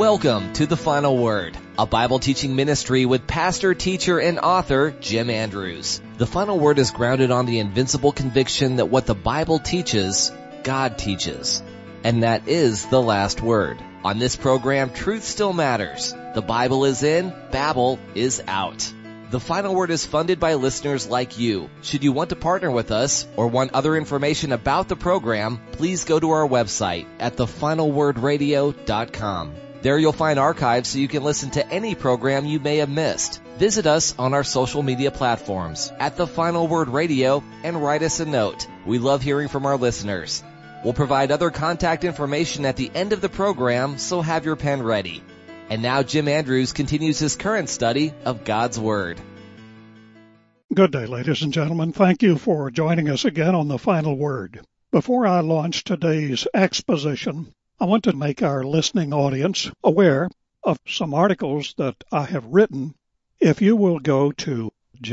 Welcome to The Final Word, a Bible teaching ministry with pastor, teacher, and author Jim Andrews. The Final Word is grounded on the invincible conviction that what the Bible teaches, God teaches. And that is the last word. On this program, truth still matters. The Bible is in, Babel is out. The Final Word is funded by listeners like you. Should you want to partner with us or want other information about the program, please go to our website at thefinalwordradio.com. There you'll find archives so you can listen to any program you may have missed. Visit us on our social media platforms at The Final Word Radio and write us a note. We love hearing from our listeners. We'll provide other contact information at the end of the program, so have your pen ready. And now Jim Andrews continues his current study of God's Word. Good day, ladies and gentlemen. Thank you for joining us again on The Final Word. Before I launch today's exposition, I want to make our listening audience aware of some articles that I have written. If you will go to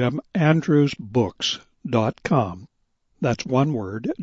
jimandrewsbooks.com, that's one word,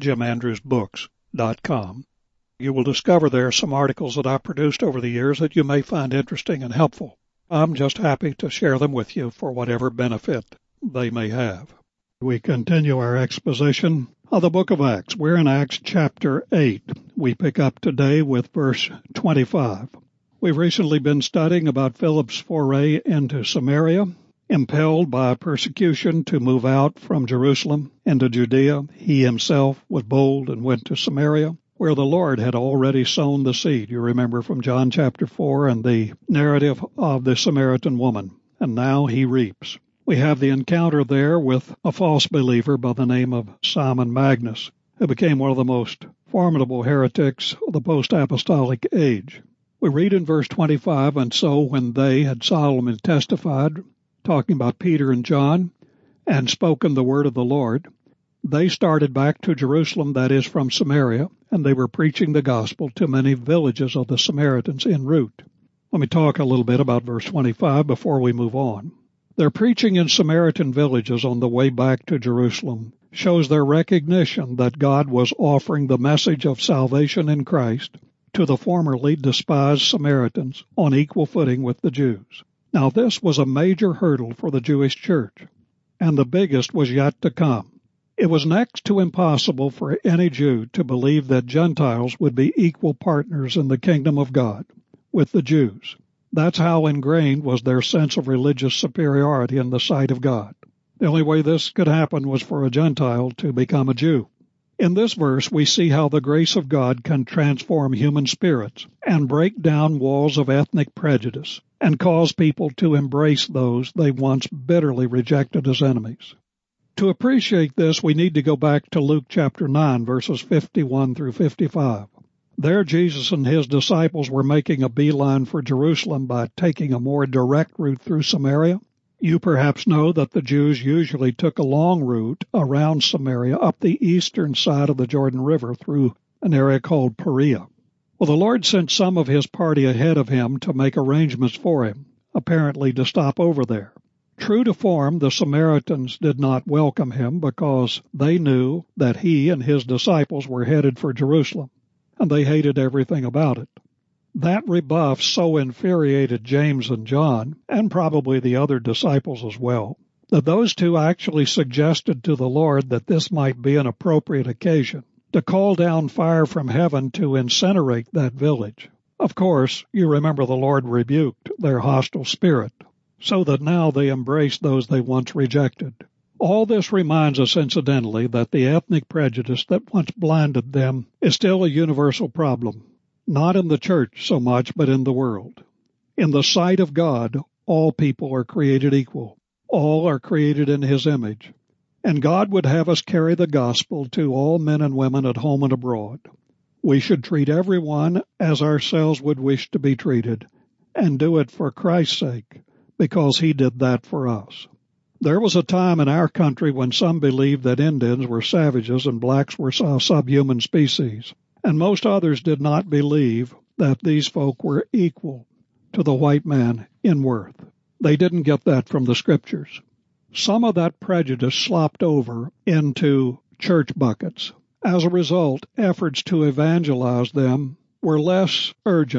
jimandrewsbooks.com, you will discover there some articles that I've produced over the years that you may find interesting and helpful. I'm just happy to share them with you for whatever benefit they may have. We continue our exposition of the book of Acts. We're in Acts chapter 8. We pick up today with verse 25. We've recently been studying about Philip's foray into Samaria. Impelled by persecution to move out from Jerusalem into Judea, he himself was bold and went to Samaria, where the Lord had already sown the seed. You remember from John chapter 4 and the narrative of the Samaritan woman. And now he reaps. We have the encounter there with a false believer by the name of Simon Magus, who became one of the most formidable heretics of the post-apostolic age. We read in verse 25, and so when they had solemnly testified, talking about Peter and John, and spoken the word of the Lord, they started back to Jerusalem, that is from Samaria, and they were preaching the gospel to many villages of the Samaritans en route. Let me talk a little bit about verse 25 before we move on. Their preaching in Samaritan villages on the way back to Jerusalem shows their recognition that God was offering the message of salvation in Christ to the formerly despised Samaritans on equal footing with the Jews. Now this was a major hurdle for the Jewish church, and the biggest was yet to come. It was next to impossible for any Jew to believe that Gentiles would be equal partners in the kingdom of God with the Jews. That's how ingrained was their sense of religious superiority in the sight of God. The only way this could happen was for a Gentile to become a Jew. In this verse, we see how the grace of God can transform human spirits and break down walls of ethnic prejudice and cause people to embrace those they once bitterly rejected as enemies. To appreciate this, we need to go back to Luke chapter 9, verses 51 through 55. There Jesus and his disciples were making a beeline for Jerusalem by taking a more direct route through Samaria. You perhaps know that the Jews usually took a long route around Samaria up the eastern side of the Jordan River through an area called Perea. Well, the Lord sent some of his party ahead of him to make arrangements for him, apparently to stop over there. True to form, the Samaritans did not welcome him because they knew that he and his disciples were headed for Jerusalem, and they hated everything about it. That rebuff so infuriated James and John, and probably the other disciples as well, that those two actually suggested to the Lord that this might be an appropriate occasion to call down fire from heaven to incinerate that village. Of course, you remember the Lord rebuked their hostile spirit, so that now they embrace those they once rejected. All this reminds us, incidentally, that the ethnic prejudice that once blinded them is still a universal problem, not in the church so much, but in the world. In the sight of God, all people are created equal. All are created in his image. And God would have us carry the gospel to all men and women at home and abroad. We should treat everyone as ourselves would wish to be treated, and do it for Christ's sake, because he did that for us. There was a time in our country when some believed that Indians were savages and blacks were a subhuman species, and most others did not believe that these folk were equal to the white man in worth. They didn't get that from the scriptures. Some of that prejudice slopped over into church buckets. As a result, efforts to evangelize them were less urgent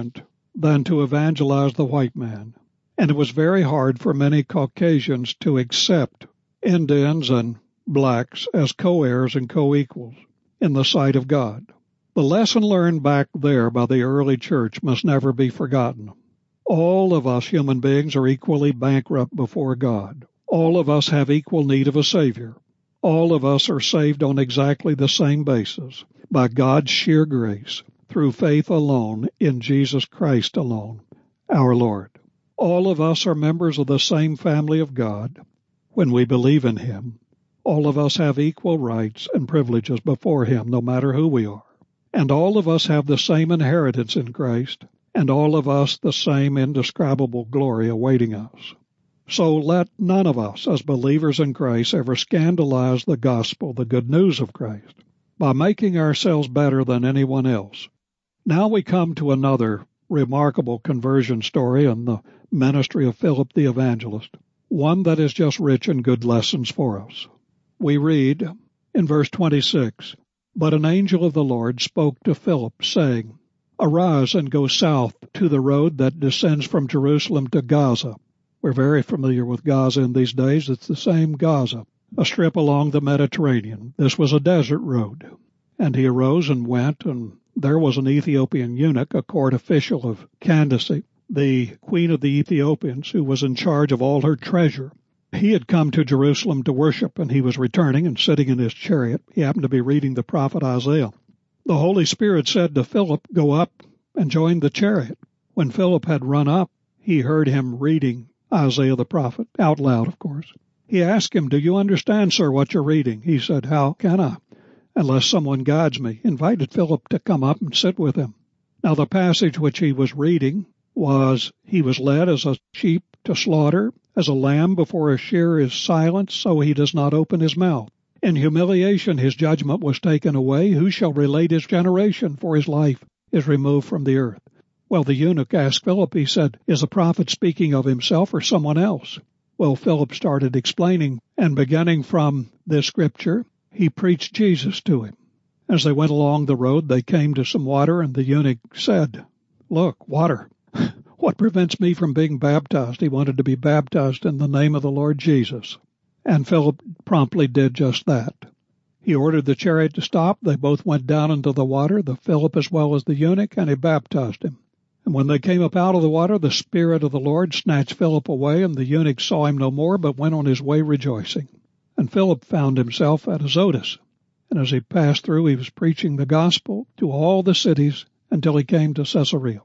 than to evangelize the white man, and it was very hard for many Caucasians to accept Indians and blacks as co-heirs and co-equals in the sight of God. The lesson learned back there by the early church must never be forgotten. All of us human beings are equally bankrupt before God. All of us have equal need of a Savior. All of us are saved on exactly the same basis, by God's sheer grace, through faith alone in Jesus Christ alone, our Lord. All of us are members of the same family of God when we believe in Him. All of us have equal rights and privileges before Him, no matter who we are. And all of us have the same inheritance in Christ, and all of us the same indescribable glory awaiting us. So let none of us, as believers in Christ, ever scandalize the gospel, the good news of Christ, by making ourselves better than anyone else. Now we come to another remarkable conversion story in the ministry of Philip the evangelist, one that is just rich in good lessons for us. We read in verse 26, "But an angel of the Lord spoke to Philip, saying, Arise and go south to the road that descends from Jerusalem to Gaza." We're very familiar with Gaza in these days. It's the same Gaza, a strip along the Mediterranean. This was a desert road. And he arose and went, and there was an Ethiopian eunuch, a court official of Candace, the queen of the Ethiopians, who was in charge of all her treasure. He had come to Jerusalem to worship, and he was returning and sitting in his chariot. He happened to be reading the prophet Isaiah. The Holy Spirit said to Philip, "Go up and join the chariot." When Philip had run up, he heard him reading Isaiah the prophet, out loud, of course. He asked him, "Do you understand, sir, what you're reading?" He said, "How can I, unless someone guides me?" He invited Philip to come up and sit with him. Now the passage which he was reading was, "He was led as a sheep to slaughter, as a lamb before a shearer is silent, so he does not open his mouth. In humiliation his judgment was taken away. Who shall relate his generation? For his life is removed from the earth." Well, the eunuch asked Philip, he said, "Is the prophet speaking of himself or someone else?" Well, Philip started explaining, and beginning from this scripture, he preached Jesus to him. As they went along the road, they came to some water, and the eunuch said, "Look, water. What prevents me from being baptized?" He wanted to be baptized in the name of the Lord Jesus. And Philip promptly did just that. He ordered the chariot to stop. They both went down into the water, the Philip as well as the eunuch, and he baptized him. And when they came up out of the water, the Spirit of the Lord snatched Philip away, and the eunuch saw him no more, but went on his way rejoicing. And Philip found himself at Azotus. And as he passed through, he was preaching the gospel to all the cities until he came to Caesarea.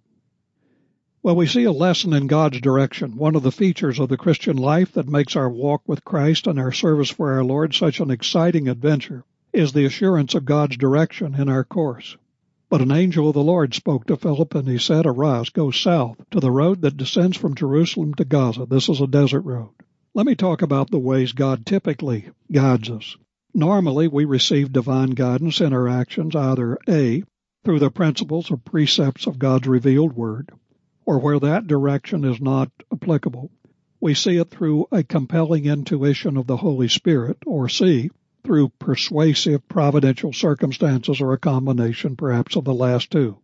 Well, we see a lesson in God's direction. One of the features of the Christian life that makes our walk with Christ and our service for our Lord such an exciting adventure is the assurance of God's direction in our course. But an angel of the Lord spoke to Philip, and he said, "Arise, go south to the road that descends from Jerusalem to Gaza." This is a desert road. Let me talk about the ways God typically guides us. Normally, we receive divine guidance in our actions, either A, through the principles or precepts of God's revealed word, or where that direction is not applicable, we see it through a compelling intuition of the Holy Spirit, or C, through persuasive providential circumstances, or a combination perhaps of the last two.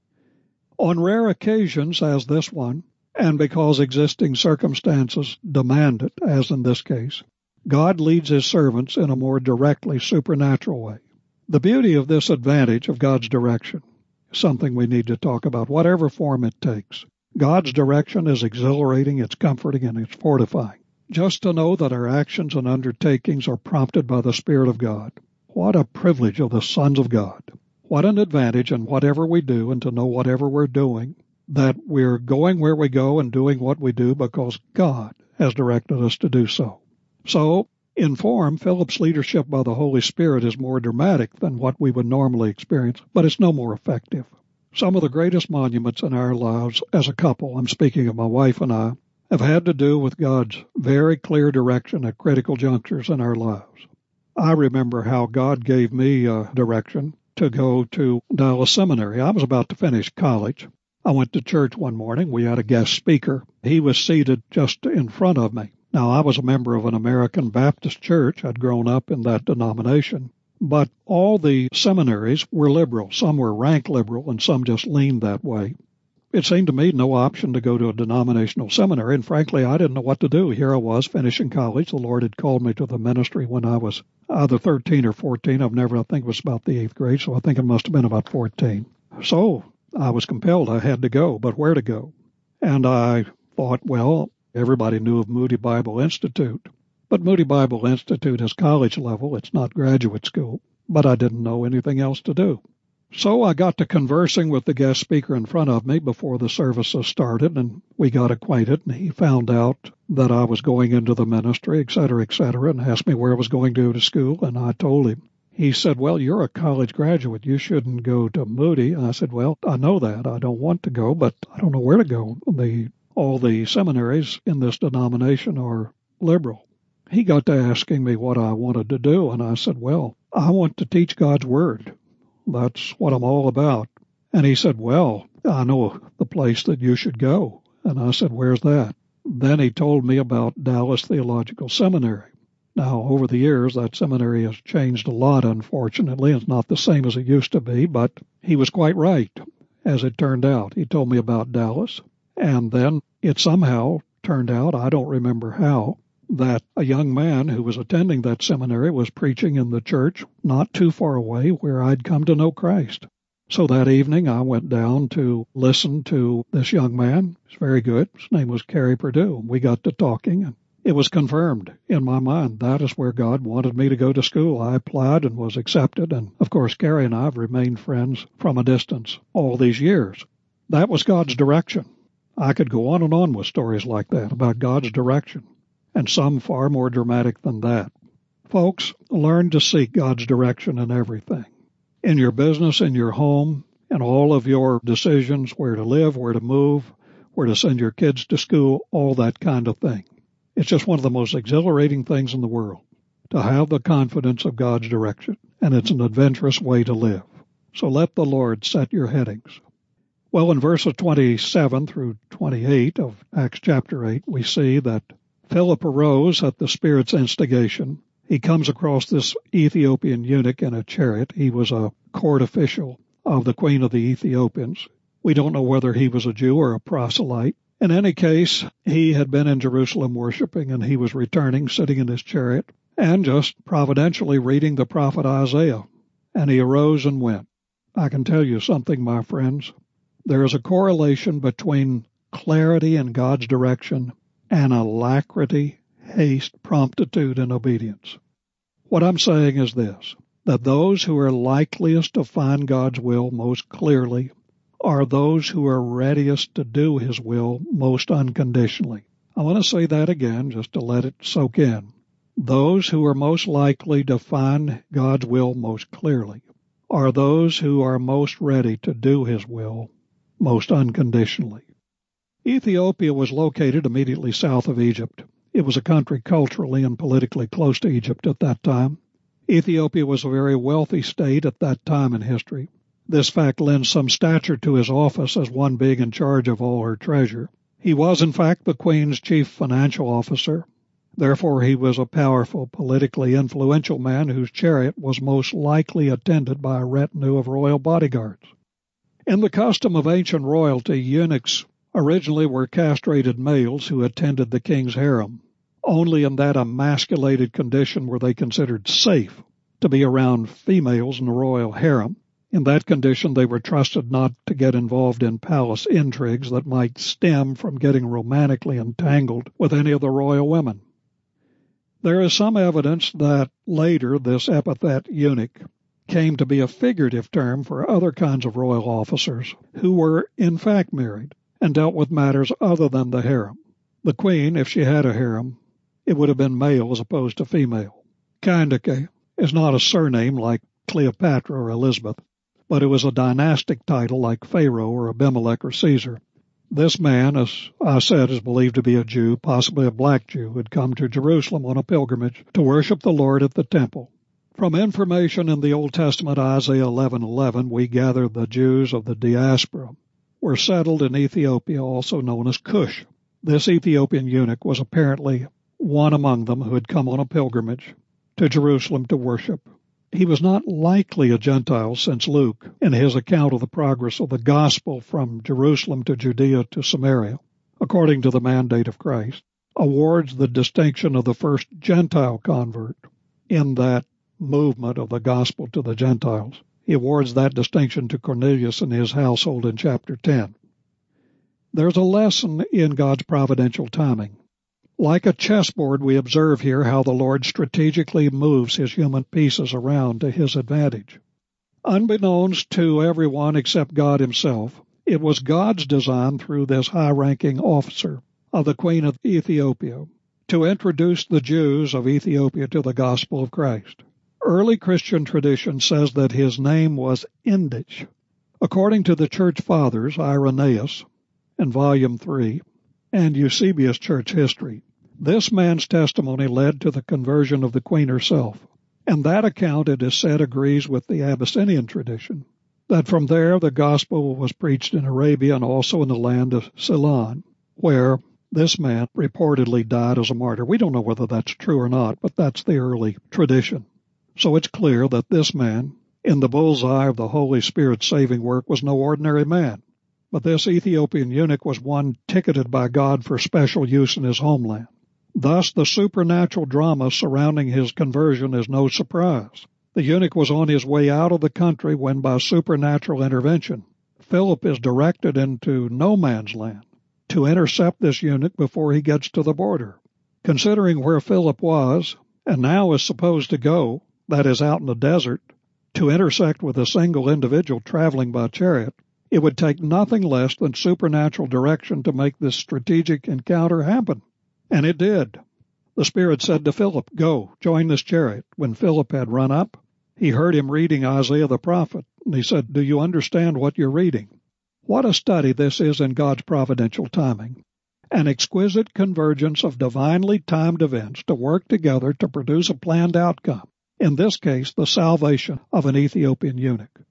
On rare occasions, as this one, and because existing circumstances demand it, as in this case, God leads His servants in a more directly supernatural way. The beauty of this advantage of God's direction is something we need to talk about, whatever form it takes. God's direction is exhilarating, it's comforting, and it's fortifying. Just to know that our actions and undertakings are prompted by the Spirit of God. What a privilege of the sons of God. What an advantage in whatever we do, and to know whatever we're doing, that we're going where we go and doing what we do because God has directed us to do so. So, in form, Philip's leadership by the Holy Spirit is more dramatic than what we would normally experience, but it's no more effective. Some of the greatest monuments in our lives as a couple, I'm speaking of my wife and I, have had to do with God's very clear direction at critical junctures in our lives. I remember how God gave me direction to go to Dallas Seminary. I was about to finish college. I went to church one morning. We had a guest speaker. He was seated just in front of me. Now, I was a member of an American Baptist church. I'd grown up in that denomination. But all the seminaries were liberal. Some were rank liberal, and some just leaned that way. it seemed to me no option to go to a denominational seminary, and frankly, I didn't know what to do. Here I was finishing college. The Lord had called me to the ministry when I was either 13 or 14. I think it was about the 8th grade, so I think it must have been about 14. So I was compelled. I had to go, but where to go? And I thought, well, everybody knew of Moody Bible Institute, but Moody Bible Institute is college level. It's not graduate school, but I didn't know anything else to do. So I got to conversing with the guest speaker in front of me before the services started, and we got acquainted, and he found out that I was going into the ministry, et cetera, and asked me where I was going to school, and I told him. He said, well, you're a college graduate. You shouldn't go to Moody. And I said, well, I know that. I don't want to go, but I don't know where to go. All the seminaries in this denomination are liberal. He got to asking me what I wanted to do, and I said, well, I want to teach God's Word. That's what I'm all about. And he said, well, I know the place that you should go. And I said, where's that? Then he told me about Dallas Theological Seminary. Now, over the years, that seminary has changed a lot, unfortunately. It's not the same as it used to be, but he was quite right, as it turned out. He told me about Dallas, and then it somehow turned out, I don't remember how, that a young man who was attending that seminary was preaching in the church not too far away where I'd come to know Christ. So that evening I went down to listen to this young man. He's very good. His name was Kerry Purdue. We got to talking, and it was confirmed in my mind. That is where God wanted me to go to school. I applied and was accepted, and of course Kerry and I have remained friends from a distance all these years. That was God's direction. I could go on and on with stories like that about God's direction, and some far more dramatic than that. Folks, learn to seek God's direction in everything. In your business, in your home, in all of your decisions, where to live, where to move, where to send your kids to school, all that kind of thing. It's just one of the most exhilarating things in the world to have the confidence of God's direction, and it's an adventurous way to live. So let the Lord set your headings. Well, in verses 27 through 28 of Acts chapter 8, we see that Philip arose at the Spirit's instigation. He comes across this Ethiopian eunuch in a chariot. He was a court official of the Queen of the Ethiopians. We don't know whether he was a Jew or a proselyte. In any case, he had been in Jerusalem worshiping, and he was returning, sitting in his chariot, and just providentially reading the prophet Isaiah. And he arose and went. I can tell you something, my friends. There is a correlation between clarity in God's direction and alacrity, haste, promptitude, and obedience. What I'm saying is this, that those who are likeliest to find God's will most clearly are those who are readiest to do His will most unconditionally. I want to say that again just to let it soak in. Those who are most likely to find God's will most clearly are those who are most ready to do His will most unconditionally. Ethiopia was located immediately south of Egypt. It was a country culturally and politically close to Egypt at that time. Ethiopia was a very wealthy state at that time in history. This fact lends some stature to his office as one being in charge of all her treasure. He was, in fact, the Queen's chief financial officer. Therefore, he was a powerful, politically influential man whose chariot was most likely attended by a retinue of royal bodyguards. In the custom of ancient royalty, eunuchs originally were castrated males who attended the king's harem. Only in that emasculated condition were they considered safe to be around females in the royal harem. In that condition, they were trusted not to get involved in palace intrigues that might stem from getting romantically entangled with any of the royal women. There is some evidence that later this epithet eunuch came to be a figurative term for other kinds of royal officers who were in fact married and dealt with matters other than the harem. The queen, if she had a harem, it would have been male as opposed to female. Kandake is not a surname like Cleopatra or Elizabeth, but it was a dynastic title like Pharaoh or Abimelech or Caesar. This man, as I said, is believed to be a Jew, possibly a black Jew, who had come to Jerusalem on a pilgrimage to worship the Lord at the temple. From information in the Old Testament, Isaiah 11:11, we gather the Jews of the diaspora were settled in Ethiopia, also known as Cush. This Ethiopian eunuch was apparently one among them who had come on a pilgrimage to Jerusalem to worship. He was not likely a Gentile, since Luke, in his account of the progress of the gospel from Jerusalem to Judea to Samaria, according to the mandate of Christ, awards the distinction of the first Gentile convert in that movement of the gospel to the Gentiles. He awards that distinction to Cornelius and his household in chapter 10. There's a lesson in God's providential timing. Like a chessboard, we observe here how the Lord strategically moves his human pieces around to his advantage. Unbeknownst to everyone except God himself, it was God's design through this high-ranking officer of the Queen of Ethiopia to introduce the Jews of Ethiopia to the gospel of Christ. Early Christian tradition says that his name was Indich. According to the church fathers, Irenaeus, in Volume 3, and Eusebius Church History, this man's testimony led to the conversion of the queen herself, and that account, it is said, agrees with the Abyssinian tradition, that from there the gospel was preached in Arabia and also in the land of Ceylon, where this man reportedly died as a martyr. We don't know whether that's true or not, but that's the early tradition. So it's clear that this man, in the bullseye of the Holy Spirit's saving work, was no ordinary man. But this Ethiopian eunuch was one ticketed by God for special use in his homeland. Thus, the supernatural drama surrounding his conversion is no surprise. The eunuch was on his way out of the country when, by supernatural intervention, Philip is directed into no man's land to intercept this eunuch before he gets to the border. Considering where Philip was, and now is supposed to go, that is, out in the desert, to intersect with a single individual traveling by chariot, it would take nothing less than supernatural direction to make this strategic encounter happen. And it did. The Spirit said to Philip, "Go, join this chariot." When Philip had run up, he heard him reading Isaiah the prophet, and he said, "Do you understand what you're reading?" What a study this is in God's providential timing. An exquisite convergence of divinely timed events to work together to produce a planned outcome, in this case, the salvation of an Ethiopian eunuch.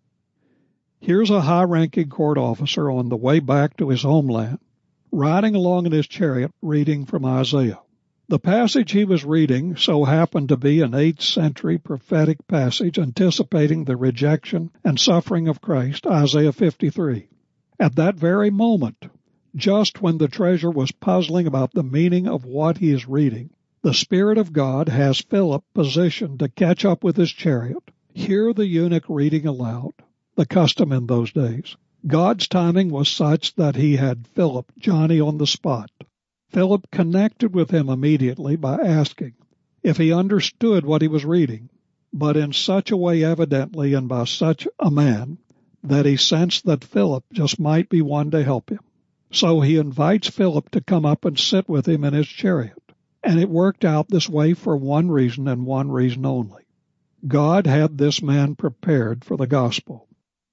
Here's a high-ranking court officer on the way back to his homeland, riding along in his chariot reading from Isaiah. The passage he was reading so happened to be an 8th century prophetic passage anticipating the rejection and suffering of Christ, Isaiah 53. At that very moment, just when the treasure was puzzling about the meaning of what he is reading, the Spirit of God has Philip positioned to catch up with his chariot, hear the eunuch reading aloud, the custom in those days. God's timing was such that he had Philip, Johnny, on the spot. Philip connected with him immediately by asking if he understood what he was reading, but in such a way evidently and by such a man that he sensed that Philip just might be one to help him. So he invites Philip to come up and sit with him in his chariot. And it worked out this way for one reason and one reason only. God had this man prepared for the gospel.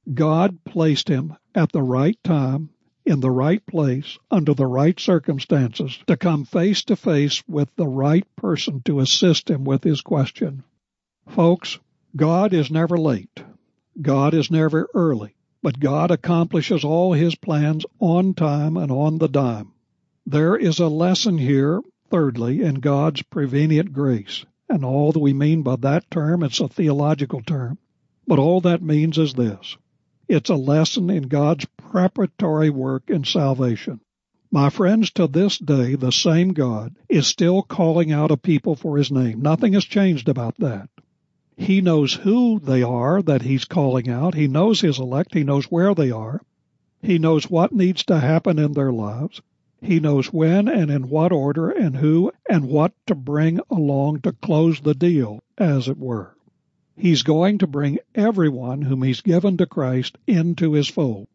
God placed him at the right time, in the right place, under the right circumstances, to come face to face with the right person to assist him with his question. Folks, God is never late. God is never early. But God accomplishes all his plans on time and on the dime. There is a lesson here, thirdly, in God's prevenient grace. And all that we mean by that term, it's a theological term. But all that means is this. It's a lesson in God's preparatory work in salvation. My friends, to this day, the same God is still calling out a people for his name. Nothing has changed about that. He knows who they are that he's calling out. He knows his elect. He knows where they are. He knows what needs to happen in their lives. He knows when and in what order and who and what to bring along to close the deal, as it were. He's going to bring everyone whom he's given to Christ into his fold.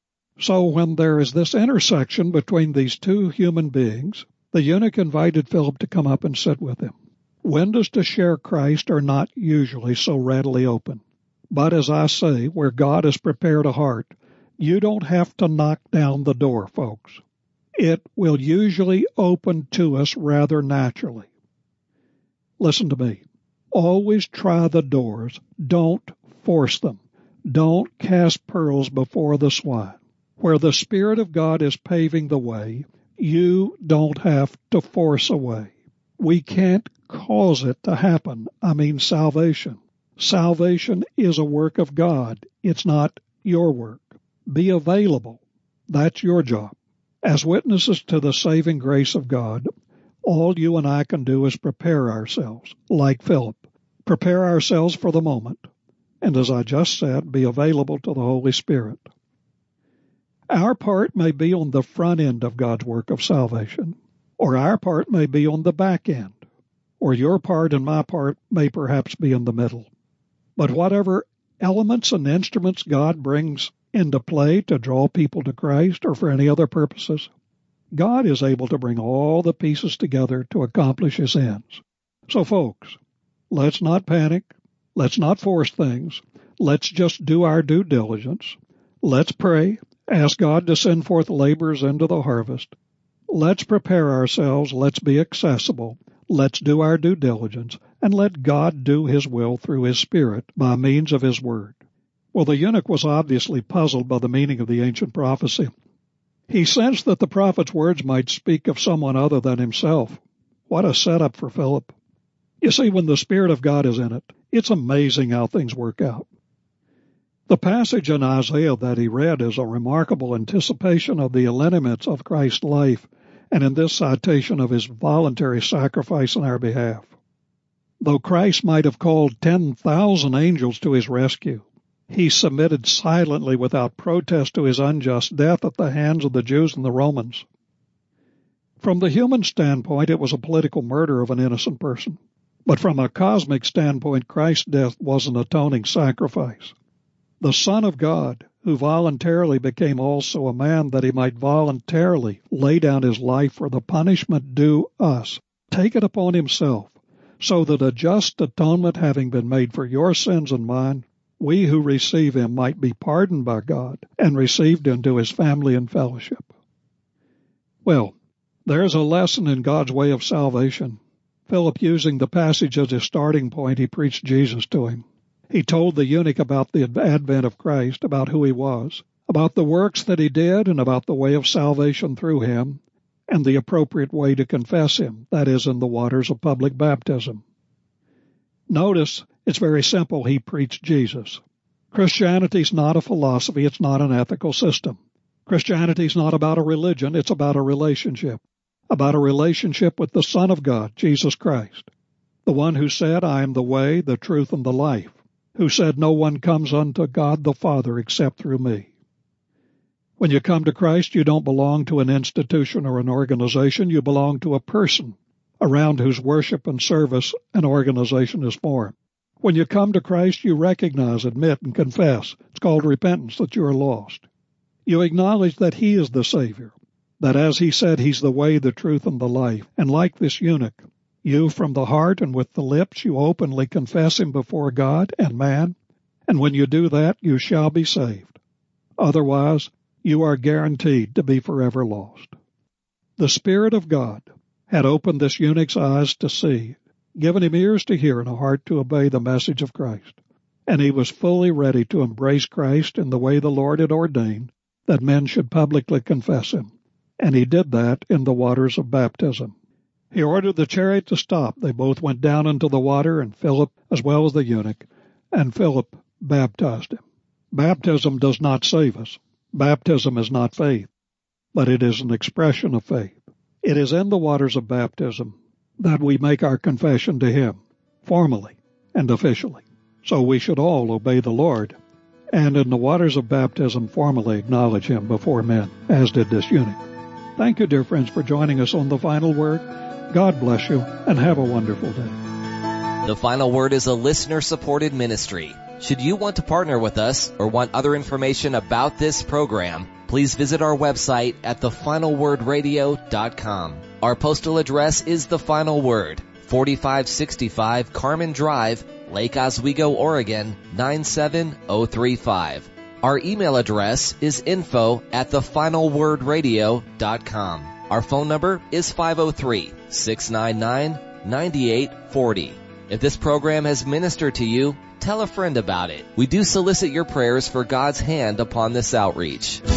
So when there is this intersection between these two human beings, the eunuch invited Philip to come up and sit with him. Windows to share Christ are not usually so readily open. But as I say, where God has prepared a heart, you don't have to knock down the door, folks. It will usually open to us rather naturally. Listen to me. Always try the doors. Don't force them. Don't cast pearls before the swine. Where the Spirit of God is paving the way, you don't have to force a way. We can't cause it to happen. I mean salvation. Salvation is a work of God. It's not your work. Be available. That's your job. As witnesses to the saving grace of God, all you and I can do is prepare ourselves, like Philip. Prepare ourselves for the moment. And as I just said, be available to the Holy Spirit. Our part may be on the front end of God's work of salvation, or our part may be on the back end, or your part and my part may perhaps be in the middle. But whatever elements and instruments God brings into play to draw people to Christ or for any other purposes, God is able to bring all the pieces together to accomplish His ends. So folks, let's not panic. Let's not force things. Let's just do our due diligence. Let's pray. Ask God to send forth laborers into the harvest. Let's prepare ourselves. Let's be accessible. Let's do our due diligence, and let God do His will through His Spirit by means of His Word. Well, the eunuch was obviously puzzled by the meaning of the ancient prophecy. He sensed that the prophet's words might speak of someone other than himself. What a setup for Philip. You see, when the Spirit of God is in it, it's amazing how things work out. The passage in Isaiah that he read is a remarkable anticipation of the lineaments of Christ's life, and in this citation of His voluntary sacrifice on our behalf. Though Christ might have called 10,000 angels to His rescue, He submitted silently without protest to His unjust death at the hands of the Jews and the Romans. From the human standpoint, it was a political murder of an innocent person. But from a cosmic standpoint, Christ's death was an atoning sacrifice. The Son of God, who voluntarily became also a man that He might voluntarily lay down His life for the punishment due us, take it upon Himself, so that a just atonement having been made for your sins and mine, we who receive Him might be pardoned by God and received into His family and fellowship. Well, there's a lesson in God's way of salvation. Philip, using the passage as his starting point, he preached Jesus to him. He told the eunuch about the advent of Christ, about who He was, about the works that He did, and about the way of salvation through Him, and the appropriate way to confess Him, that is, in the waters of public baptism. Notice, it's very simple. He preached Jesus. Christianity is not a philosophy. It's not an ethical system. Christianity is not about a religion. It's about a relationship with the Son of God, Jesus Christ, the one who said, I am the way, the truth, and the life, who said, no one comes unto God the Father except through me. When you come to Christ, you don't belong to an institution or an organization. You belong to a person around whose worship and service an organization is formed. When you come to Christ, you recognize, admit, and confess. It's called repentance, that you are lost. You acknowledge that He is the Savior, that as He said, He's the way, the truth, and the life. And like this eunuch, you from the heart and with the lips, you openly confess Him before God and man, and when you do that, you shall be saved. Otherwise, you are guaranteed to be forever lost. The Spirit of God had opened this eunuch's eyes to see, given him ears to hear and a heart to obey the message of Christ, and he was fully ready to embrace Christ in the way the Lord had ordained, that men should publicly confess Him. And he did that in the waters of baptism. He ordered the chariot to stop. They both went down into the water, and Philip, as well as the eunuch, and Philip baptized him. Baptism does not save us. Baptism is not faith, but it is an expression of faith. It is in the waters of baptism that we make our confession to Him, formally and officially. So we should all obey the Lord, and in the waters of baptism formally acknowledge Him before men, as did this eunuch. Thank you, dear friends, for joining us on The Final Word. God bless you, and have a wonderful day. The Final Word is a listener-supported ministry. Should you want to partner with us or want other information about this program, please visit our website at thefinalwordradio.com. Our postal address is The Final Word, 4565 Carmen Drive, Lake Oswego, Oregon, 97035. Our email address is info@thefinalwordradio.com. Our phone number is 503-699-9840. If this program has ministered to you, tell a friend about it. We do solicit your prayers for God's hand upon this outreach.